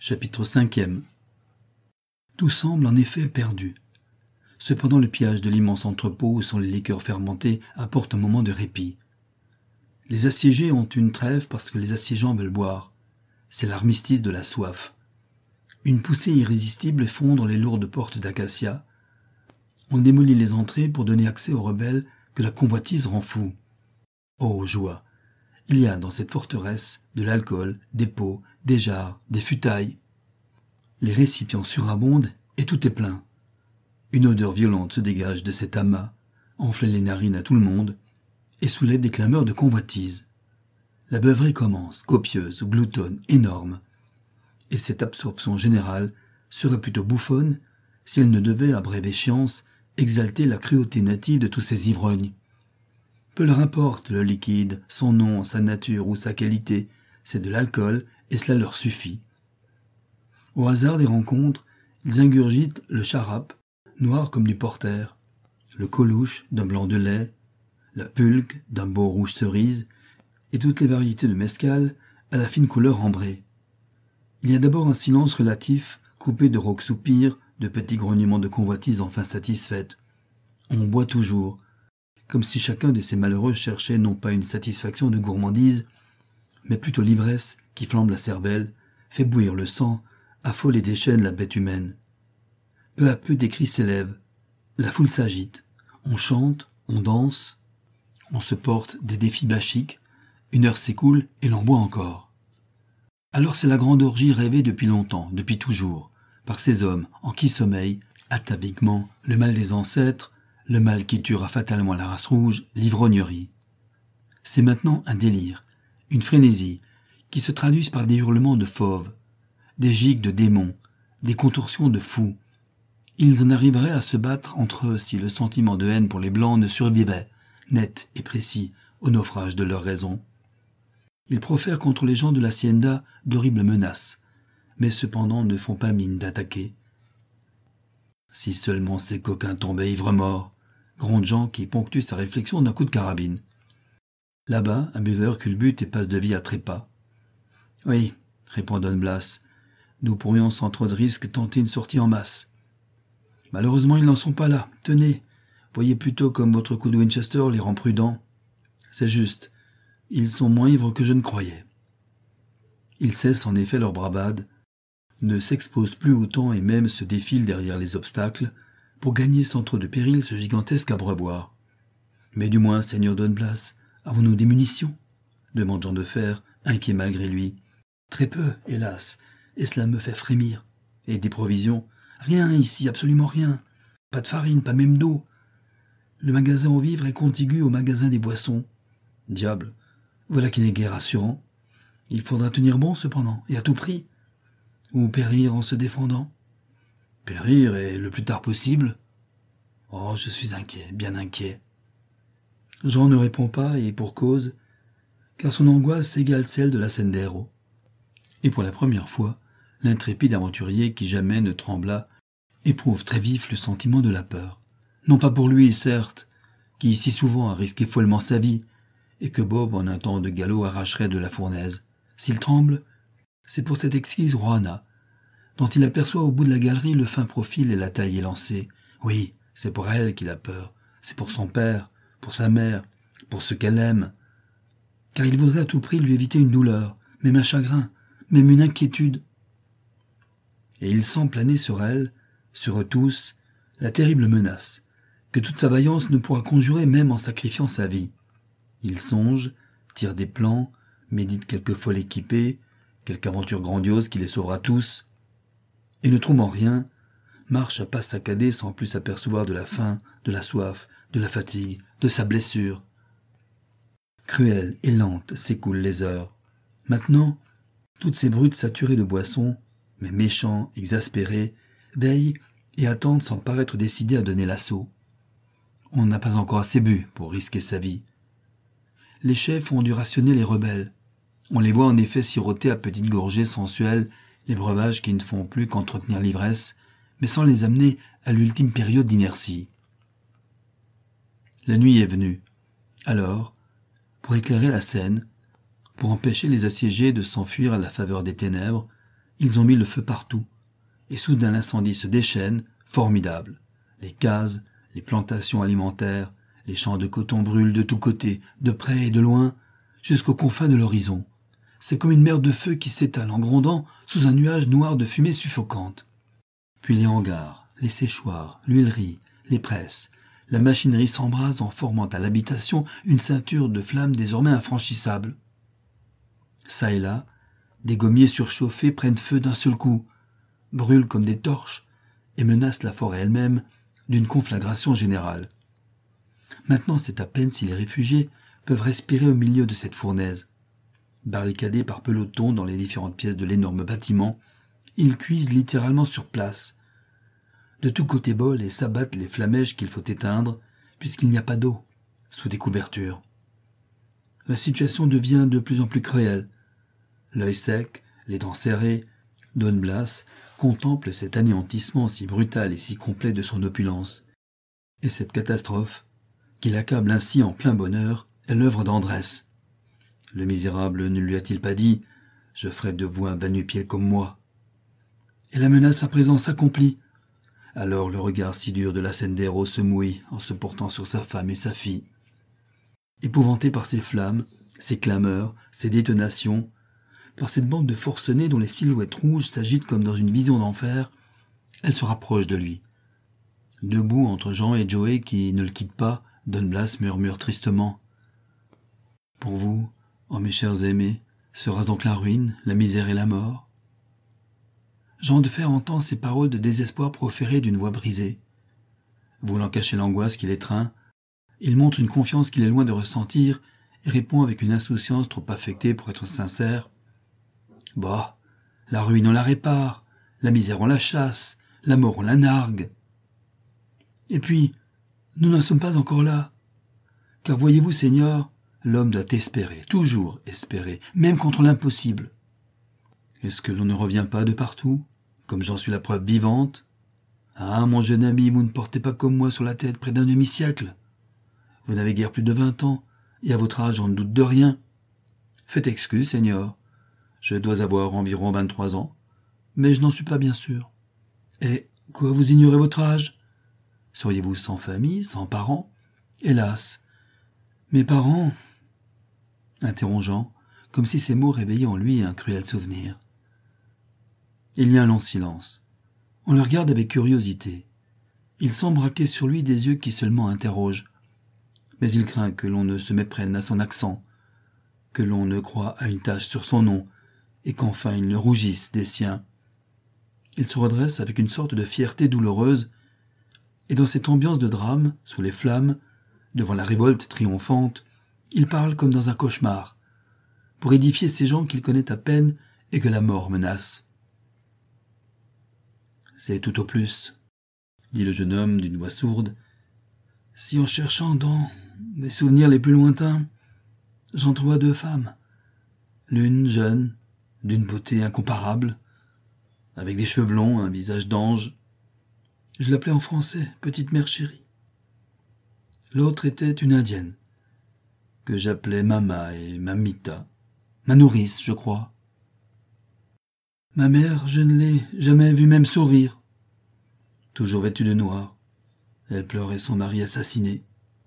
Chapitre 5e. Tout semble en effet perdu. Cependant le pillage de l'immense entrepôt où sont les liqueurs fermentées apporte un moment de répit. Les assiégés ont une trêve parce que les assiégeants veulent boire. C'est l'armistice de la soif. Une poussée irrésistible fondre les lourdes portes d'acacia. On démolit les entrées pour donner accès aux rebelles que la convoitise rend fous. Oh joie! Il y a dans cette forteresse de l'alcool, des pots, des jarres, des futailles. Les récipients surabondent et tout est plein. Une odeur violente se dégage de cet amas, enfle les narines à tout le monde et soulève des clameurs de convoitise. La beuverie commence, copieuse, gloutonne, énorme. Et cette absorption générale serait plutôt bouffonne si elle ne devait, à brève échéance, exalter la cruauté native de tous ces ivrognes. Peu leur importe le liquide, son nom, sa nature ou sa qualité, c'est de l'alcool et cela leur suffit. Au hasard des rencontres, ils ingurgitent le charap, noir comme du porter, le colouche d'un blanc de lait, la pulque d'un beau rouge cerise et toutes les variétés de mescal à la fine couleur ambrée. Il y a d'abord un silence relatif, coupé de rauques soupirs, de petits grognements de convoitise enfin satisfaite. On boit toujours, comme si chacun de ces malheureux cherchait non pas une satisfaction de gourmandise, mais plutôt l'ivresse qui flambe la cervelle, fait bouillir le sang, affole et déchaîne la bête humaine. Peu à peu des cris s'élèvent, la foule s'agite, on chante, on danse, on se porte des défis bachiques, une heure s'écoule et l'on boit encore. Alors c'est la grande orgie rêvée depuis longtemps, depuis toujours, par ces hommes en qui sommeille, ataviquement, le mal des ancêtres, le mal qui tuera fatalement la race rouge, l'ivrognerie. C'est maintenant un délire, une frénésie, qui se traduisent par des hurlements de fauves, des gigues de démons, des contorsions de fous. Ils en arriveraient à se battre entre eux si le sentiment de haine pour les Blancs ne survivait, net et précis, au naufrage de leur raison. Ils profèrent contre les gens de l'hacienda d'horribles menaces, mais cependant ne font pas mine d'attaquer. Si seulement ces coquins tombaient ivres-morts, gronde Jean qui ponctue sa réflexion d'un coup de carabine. Là-bas, un buveur culbute et passe de vie à trépas. « Oui, répond Don Blas, nous pourrions sans trop de risque tenter une sortie en masse. Malheureusement, ils n'en sont pas là. Tenez, voyez plutôt comme votre coup de Winchester les rend prudents. C'est juste, ils sont moins ivres que je ne croyais. » Ils cessent en effet leur bravade, ne s'exposent plus autant et même se défilent derrière les obstacles pour gagner sans trop de péril ce gigantesque abreuvoir. « Mais du moins, seigneur Don Blas, avons-nous des munitions ?» demande Jean de Fer, inquiet malgré lui. « Très peu, hélas, et cela me fait frémir. Et des provisions ? Rien ici, absolument rien. Pas de farine, pas même d'eau. Le magasin aux vivres est contigu au magasin des boissons. Diable, voilà qui n'est guère rassurant. Il faudra tenir bon cependant, et à tout prix. Ou périr en se défendant. Périr, et le plus tard possible. Oh, je suis inquiet, bien inquiet. » Jean ne répond pas, et pour cause, car son angoisse égale celle de la Sendero. Et pour la première fois, l'intrépide aventurier qui jamais ne trembla éprouve très vif le sentiment de la peur. Non pas pour lui, certes, qui si souvent a risqué follement sa vie, et que Bob en un temps de galop arracherait de la fournaise. S'il tremble, c'est pour cette exquise Rohanna, dont il aperçoit au bout de la galerie le fin profil et la taille élancée. Oui, c'est pour elle qu'il a peur, c'est pour son père, pour sa mère, pour ceux qu'elle aime. Car il voudrait à tout prix lui éviter une douleur, même un chagrin, même une inquiétude. Et il sent planer sur elle, sur eux tous, la terrible menace, que toute sa vaillance ne pourra conjurer même en sacrifiant sa vie. Il songe, tire des plans, médite quelque folle équipée, quelque aventure grandiose qui les sauvera tous, et ne trouvant rien, marche à pas saccadés sans plus s'apercevoir de la faim, de la soif, de la fatigue, de sa blessure. Cruelles et lentes s'écoulent les heures. Maintenant, toutes ces brutes saturées de boissons, mais méchants, exaspérés, veillent et attendent sans paraître décidés à donner l'assaut. On n'a pas encore assez bu pour risquer sa vie. Les chefs ont dû rationner les rebelles. On les voit en effet siroter à petites gorgées sensuelles les breuvages qui ne font plus qu'entretenir l'ivresse, mais sans les amener à l'ultime période d'inertie. La nuit est venue. Alors, pour éclairer la scène, pour empêcher les assiégés de s'enfuir à la faveur des ténèbres, Ils ont mis le feu partout, et soudain l'incendie se déchaîne, formidable. Les cases, les plantations alimentaires, les champs de coton brûlent de tous côtés, de près et de loin, jusqu'aux confins de l'horizon. C'est comme une mer de feu qui s'étale en grondant sous un nuage noir de fumée suffocante. Puis les hangars, les séchoirs, l'huilerie, les presses, la machinerie s'embrase en formant à l'habitation une ceinture de flammes désormais infranchissable. Ça et là, des gommiers surchauffés prennent feu d'un seul coup, brûlent comme des torches et menacent la forêt elle-même d'une conflagration générale. Maintenant, c'est à peine si les réfugiés peuvent respirer au milieu de cette fournaise. Barricadés par pelotons dans les différentes pièces de l'énorme bâtiment, ils cuisent littéralement sur place. De tous côtés volent et s'abattent les flamèches qu'il faut éteindre, puisqu'il n'y a pas d'eau, sous des couvertures. La situation devient de plus en plus cruelle. L'œil sec, les dents serrées, Don Blas contemple cet anéantissement si brutal et si complet de son opulence. Et cette catastrophe, qui l'accable ainsi en plein bonheur, est l'œuvre d'Andrès. Le misérable ne lui a-t-il pas dit « Je ferai de vous un va-nu-pieds comme moi » Et la menace à présent s'accomplit. Alors le regard si dur de la Sendero se mouille en se portant sur sa femme et sa fille. Épouvantée par ces flammes, ces clameurs, ces détonations, par cette bande de forcenés dont les silhouettes rouges s'agitent comme dans une vision d'enfer, elle se rapproche de lui. Debout entre Jean et Joe qui ne le quittent pas, Don Blas murmure tristement « Pour vous, oh mes chers aimés, sera donc la ruine, la misère et la mort ?» Jean de Fer entend ces paroles de désespoir proférées d'une voix brisée. Voulant cacher l'angoisse qui l'étreint, il montre une confiance qu'il est loin de ressentir et répond avec une insouciance trop affectée pour être sincère. « Bah, la ruine on la répare, la misère on la chasse, la mort on la nargue. Et puis, nous n'en sommes pas encore là. Car voyez-vous, Seigneur, l'homme doit espérer, toujours espérer, même contre l'impossible. Est-ce que l'on ne revient pas de partout, comme j'en suis la preuve vivante? Ah, mon jeune ami, vous ne portez pas comme moi sur la tête près d'un demi-siècle. Vous n'avez guère plus de 20 ans, et à votre âge on ne doute de rien. Faites excuse, Seigneur. Je dois avoir environ 23 ans, mais je n'en suis pas bien sûr. Et quoi, vous ignorez votre âge? Seriez-vous sans famille, sans parents? Hélas, mes parents... Interrogeant, comme si ces mots réveillaient en lui un cruel souvenir. Il y a un long silence. On le regarde avec curiosité. Il semble braquer sur lui des yeux qui seulement interrogent. Mais il craint que l'on ne se méprenne à son accent, que l'on ne croie à une tache sur son nom, et qu'enfin il ne rougisse des siens. Il se redresse avec une sorte de fierté douloureuse, et dans cette ambiance de drame, sous les flammes, devant la révolte triomphante, il parle comme dans un cauchemar, pour édifier ces gens qu'il connaît à peine et que la mort menace. « C'est tout au plus, » dit le jeune homme d'une voix sourde, « si en cherchant dans mes souvenirs les plus lointains, j'entrevois 2 femmes, l'une jeune, d'une beauté incomparable, avec des cheveux blonds, un visage d'ange. Je l'appelais en français petite mère chérie. L'autre était une indienne, que j'appelais Mama et Mamita, ma nourrice, je crois. Ma mère, je ne l'ai jamais vue même sourire. Toujours vêtue de noir, elle pleurait son mari assassiné.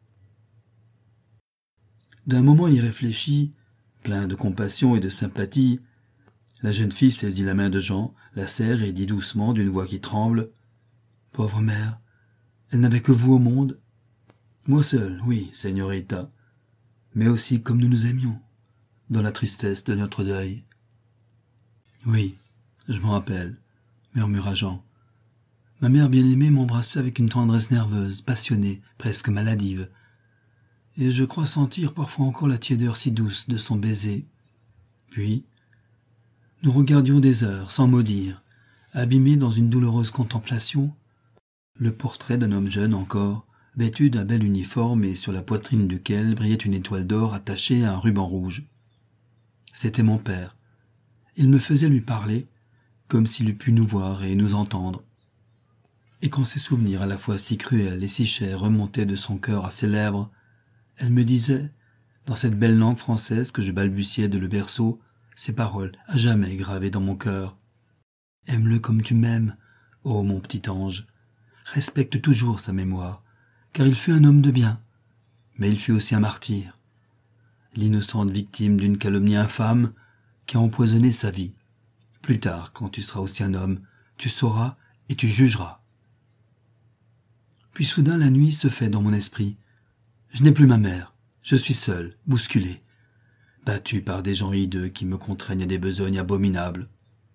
D'un moment irréfléchi, plein de compassion et de sympathie, la jeune fille saisit la main de Jean, la serre et dit doucement d'une voix qui tremble « Pauvre mère, elle n'avait que vous au monde. Moi seul, oui, señorita, mais aussi comme nous nous aimions, dans la tristesse de notre deuil. »« Oui, je m'en rappelle, » murmura Jean. « Ma mère bien-aimée m'embrassait avec une tendresse nerveuse, passionnée, presque maladive, et je crois sentir parfois encore la tiédeur si douce de son baiser. Puis, nous regardions des heures, sans mot dire, abîmés dans une douloureuse contemplation, le portrait d'un homme jeune encore, vêtu d'un bel uniforme et sur la poitrine duquel brillait une étoile d'or attachée à un ruban rouge. C'était mon père. Il me faisait lui parler, comme s'il eût pu nous voir et nous entendre. Et quand ces souvenirs à la fois si cruels et si chers remontaient de son cœur à ses lèvres, elle me disait, dans cette belle langue française que je balbutiais de le berceau, ces paroles à jamais gravées dans mon cœur. Aime-le comme tu m'aimes, ô mon petit ange. Respecte toujours sa mémoire, car il fut un homme de bien, mais il fut aussi un martyr, l'innocente victime d'une calomnie infâme qui a empoisonné sa vie. Plus tard, quand tu seras aussi un homme, tu sauras et tu jugeras. Puis soudain la nuit se fait dans mon esprit. Je n'ai plus ma mère, je suis seul, bousculé, battu par des gens hideux qui me contraignent à des besognes abominables.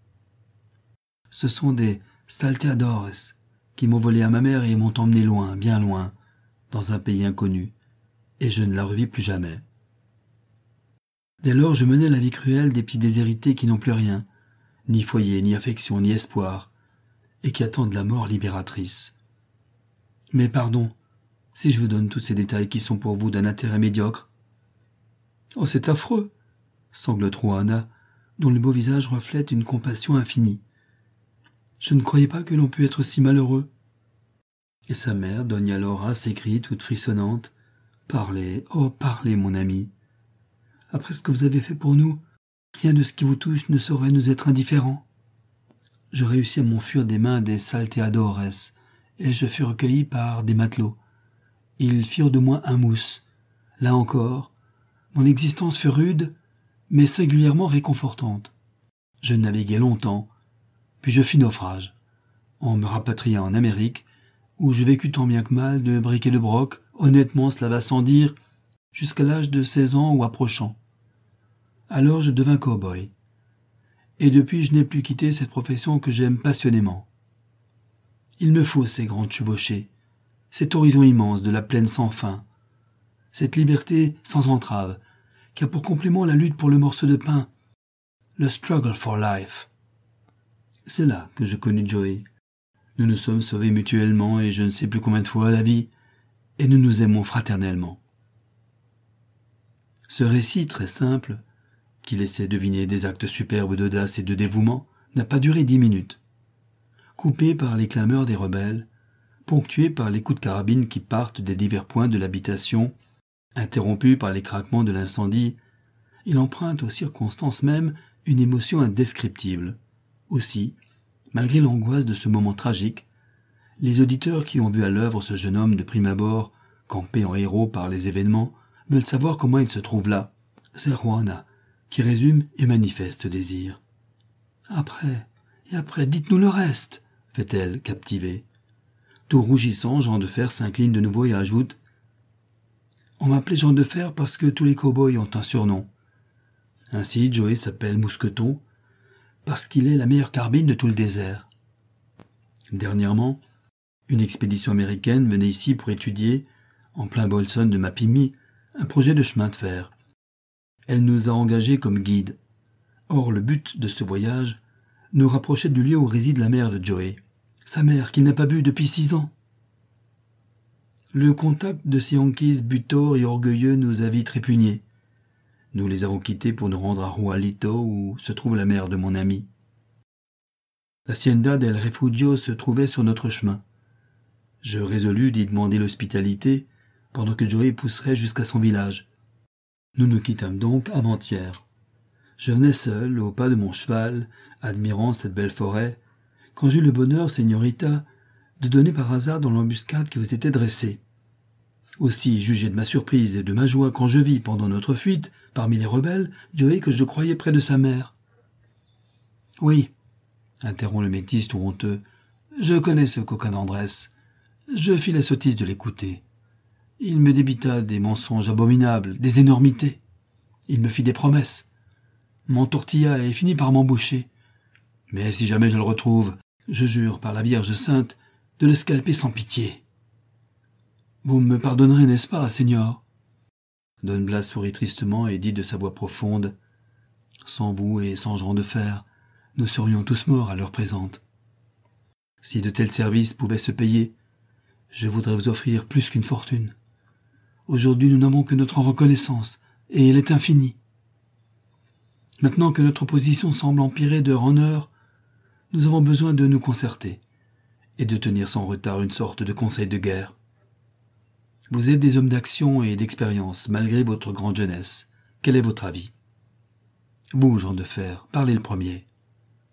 Ce sont des salteadores qui m'ont volé à ma mère et m'ont emmené loin, bien loin, dans un pays inconnu, et je ne la revis plus jamais. Dès lors, je menais la vie cruelle des petits déshérités qui n'ont plus rien, ni foyer, ni affection, ni espoir, et qui attendent la mort libératrice. Mais pardon, si je vous donne tous ces détails qui sont pour vous d'un intérêt médiocre. Oh, c'est affreux, sanglote Juana, dont le beau visage reflète une compassion infinie. Je ne croyais pas que l'on pût être si malheureux. Et sa mère, Doña Laura, s'écrie toute frissonnante. Parlez, oh parlez, mon ami. Après ce que vous avez fait pour nous, rien de ce qui vous touche ne saurait nous être indifférent. Je réussis à m'enfuir des mains des salteadores, et je fus recueilli par des matelots. Ils firent de moi un mousse. Là encore, mon existence fut rude, mais singulièrement réconfortante. Je naviguai longtemps, puis je fis naufrage. On me rapatria en Amérique, où je vécus tant bien que mal de bric et de broc, honnêtement cela va sans dire, jusqu'à l'âge de 16 ans ou approchant. Alors je devins cow-boy. Et depuis je n'ai plus quitté cette profession que j'aime passionnément. Il me faut ces grandes chevauchées, cet horizon immense de la plaine sans fin, cette liberté sans entrave, qui a pour complément la lutte pour le morceau de pain, le struggle for life. C'est là que je connus Joey. Nous nous sommes sauvés mutuellement et je ne sais plus combien de fois la vie, et nous nous aimons fraternellement. Ce récit très simple, qui laissait deviner des actes superbes d'audace et de dévouement, n'a pas duré 10 minutes. Coupé par les clameurs des rebelles, ponctué par les coups de carabine qui partent des divers points de l'habitation, interrompu par les craquements de l'incendie, il emprunte aux circonstances mêmes une émotion indescriptible. Aussi, malgré l'angoisse de ce moment tragique, les auditeurs qui ont vu à l'œuvre ce jeune homme de prime abord, campé en héros par les événements, veulent savoir comment il se trouve là. C'est Juana qui résume et manifeste ce désir. Après, dites-nous le reste, fait-elle, captivée. Tout rougissant, Jean de Fer s'incline de nouveau et ajoute « On m'appelait Jean de Fer parce que tous les cow-boys ont un surnom. Ainsi, Joey s'appelle Mousqueton parce qu'il est la meilleure carbine de tout le désert. Dernièrement, une expédition américaine venait ici pour étudier, en plein Bolson de Mapimi, un projet de chemin de fer. Elle nous a engagés comme guides. Or, le but de ce voyage nous rapprochait du lieu où réside la mère de Joey, sa mère qu'il n'a pas vue depuis 6 ans. Le contact de ces Yankees butors et orgueilleux nous a vite répugnés. Nous les avons quittés pour nous rendre à Jualito, où se trouve la mère de mon ami. L'Hacienda del Refugio se trouvait sur notre chemin. Je résolus d'y demander l'hospitalité, pendant que Joey pousserait jusqu'à son village. Nous nous quittâmes donc avant-hier. Je venais seul, au pas de mon cheval, admirant cette belle forêt, quand j'eus le bonheur, señorita, de donner par hasard dans l'embuscade qui vous était dressée. Aussi, jugez de ma surprise et de ma joie quand je vis, pendant notre fuite, parmi les rebelles, Joey que je croyais près de sa mère. « Oui, » interrompt le métis tout honteux, « je connais ce coquin d'Andrès. Je fis la sottise de l'écouter. Il me débita des mensonges abominables, des énormités. Il me fit des promesses. M'entortilla et finit par m'embaucher. Mais si jamais je le retrouve, je jure par la Vierge Sainte de le scalper sans pitié. Vous me pardonnerez, n'est-ce pas, Seigneur ? Don Blas sourit tristement et dit de sa voix profonde « Sans vous et sans Jean de Fer, nous serions tous morts à l'heure présente. Si de tels services pouvaient se payer, je voudrais vous offrir plus qu'une fortune. Aujourd'hui, nous n'avons que notre reconnaissance, et elle est infinie. Maintenant que notre position semble empirer d'heure en heure, nous avons besoin de nous concerter, et de tenir sans retard une sorte de conseil de guerre. Vous êtes des hommes d'action et d'expérience, malgré votre grande jeunesse. Quel est votre avis ? Vous, Jean de Fer, parlez le premier. »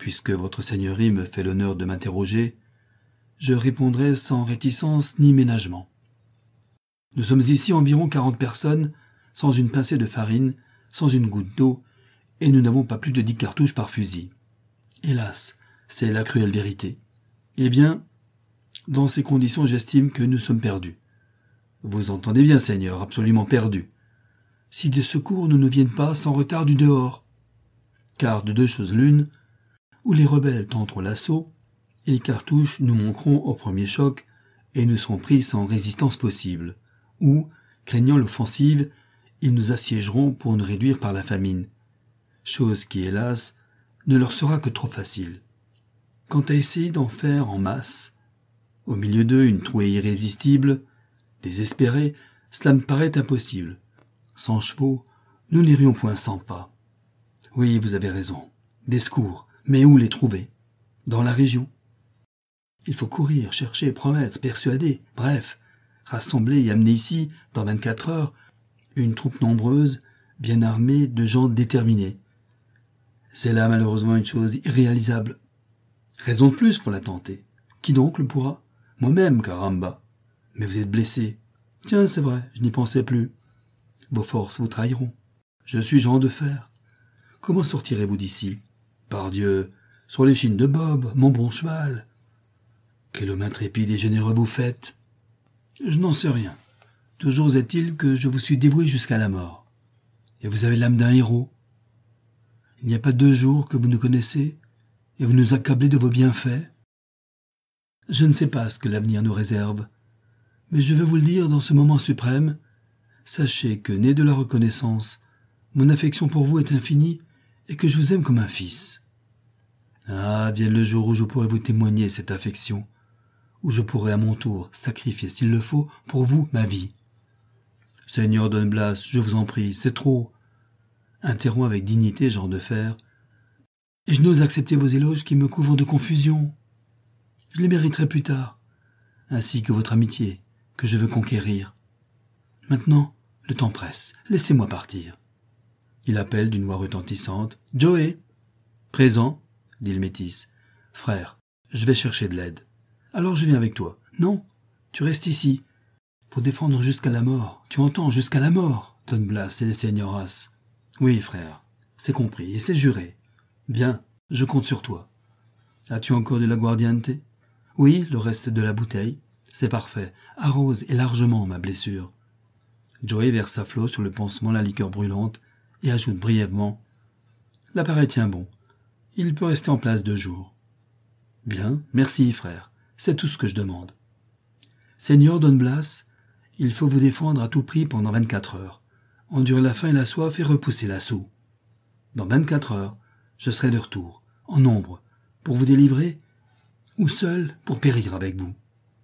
Puisque votre seigneurie me fait l'honneur de m'interroger, je répondrai sans réticence ni ménagement. Nous sommes ici environ 40 personnes, sans une pincée de farine, sans une goutte d'eau, et nous n'avons pas plus de 10 cartouches par fusil. Hélas, c'est la cruelle vérité. Eh bien, dans ces conditions, j'estime que nous sommes perdus. Vous entendez bien, Seigneur, absolument perdus. Si des secours ne nous viennent pas sans retard du dehors. Car de deux choses l'une, ou les rebelles tenteront l'assaut, et les cartouches nous manqueront au premier choc, et nous serons pris sans résistance possible, ou, craignant l'offensive, ils nous assiégeront pour nous réduire par la famine, chose qui, hélas, ne leur sera que trop facile. Quant à essayer d'en faire en masse, au milieu d'eux une trouée irrésistible, désespérée, cela me paraît impossible. Sans chevaux, nous n'irions point 100 pas. Oui, vous avez raison. Des secours, mais où les trouver? Dans la région. Il faut courir, chercher, promettre, persuader, bref, rassembler et amener ici, dans 24 heures, une troupe nombreuse, bien armée, de gens déterminés. C'est là malheureusement une chose irréalisable. Raison de plus pour la tenter. Qui donc le pourra? Moi-même, caramba. Mais vous êtes blessé. Tiens, c'est vrai, je n'y pensais plus. Vos forces vous trahiront. Je suis Jean de Fer. Comment sortirez-vous d'ici? Pardieu, sur l'échine de Bob, mon bon cheval. Quel homme intrépide et généreux vous faites. Je n'en sais rien. Toujours est-il que je vous suis dévoué jusqu'à la mort. Et vous avez l'âme d'un héros. Il n'y a pas 2 jours que vous nous connaissez, et vous nous accablez de vos bienfaits. Je ne sais pas ce que l'avenir nous réserve, mais je veux vous le dire dans ce moment suprême, sachez que, né de la reconnaissance, mon affection pour vous est infinie, et que je vous aime comme un fils. Ah, vienne le jour où je pourrai vous témoigner cette affection, où je pourrai à mon tour sacrifier, s'il le faut, pour vous ma vie. Seigneur Don Blas, je vous en prie, c'est trop. Interrompt avec dignité Jean de Fer, et je n'ose accepter vos éloges qui me couvrent de confusion. Je les mériterai plus tard, ainsi que votre amitié, que je veux conquérir. Maintenant, le temps presse, laissez-moi partir. Il appelle d'une voix retentissante. « Joey !»« Présent !» dit le métis. « Frère, je vais chercher de l'aide. »« Alors je viens avec toi. »« Non, tu restes ici. Pour défendre jusqu'à la mort. Tu entends, jusqu'à la mort, Don Blas et les señoras. »« Oui, frère, c'est compris et c'est juré. Bien, je compte sur toi. As-tu encore de l'aguardiente ? Oui, le reste de la bouteille. C'est parfait. Arrose et largement ma blessure. » Joey verse à flot sur le pansement la liqueur brûlante et ajoute brièvement « L'appareil tient bon. Il peut rester en place 2 jours. »« Bien, merci, frère. C'est tout ce que je demande. »« Seigneur Don Blas, il faut vous défendre à tout prix pendant 24 heures. Endurer la faim et la soif et repousser l'assaut. Dans 24 heures, je serai de retour, en nombre, pour vous délivrer, ou seul pour périr avec vous. »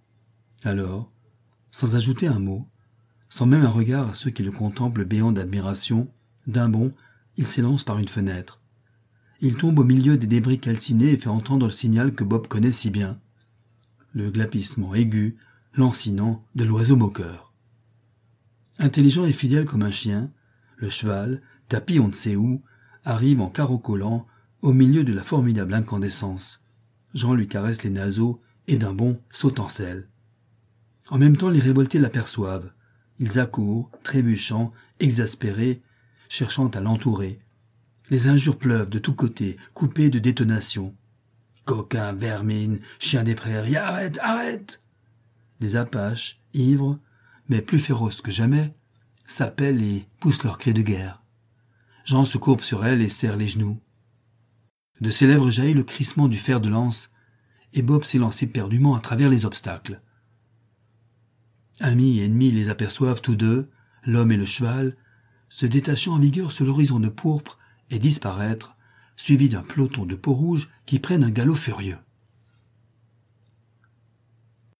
Alors, sans ajouter un mot, sans même un regard à ceux qui le contemplent béant d'admiration, d'un bond, il s'élance par une fenêtre. Il tombe au milieu des débris calcinés et fait entendre le signal que Bob connaît si bien. Le glapissement aigu, lancinant de l'oiseau moqueur. Intelligent et fidèle comme un chien, le cheval, tapi on ne sait où, arrive en caracolant au milieu de la formidable incandescence. Jean lui caresse les naseaux et d'un bond saute en selle. En même temps, les révoltés l'aperçoivent. Ils accourent, trébuchant, exaspérés, cherchant à l'entourer. Les injures pleuvent de tous côtés, coupées de détonations. « Coquin, vermine, chien des prairies, arrête, arrête !» Les Apaches, ivres, mais plus féroces que jamais, s'appellent et poussent leurs cris de guerre. Jean se courbe sur elle et serre les genoux. De ses lèvres jaillit le crissement du fer de lance, et Bob s'élance éperdument à travers les obstacles. Amis et ennemis les aperçoivent tous deux, l'homme et le cheval, se détachant en vigueur sur l'horizon de pourpre et disparaître, suivis d'un peloton de peaux rouges qui prennent un galop furieux.